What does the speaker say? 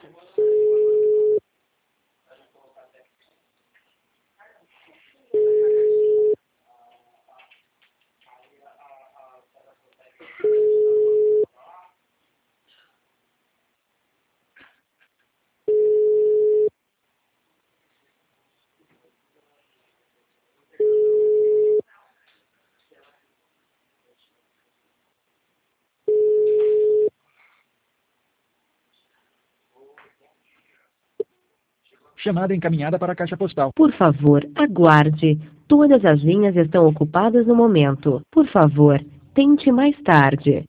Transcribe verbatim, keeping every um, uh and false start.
Chamada encaminhada para a caixa postal. Por favor, aguarde. Todas as linhas estão ocupadas no momento. Por favor, tente mais tarde.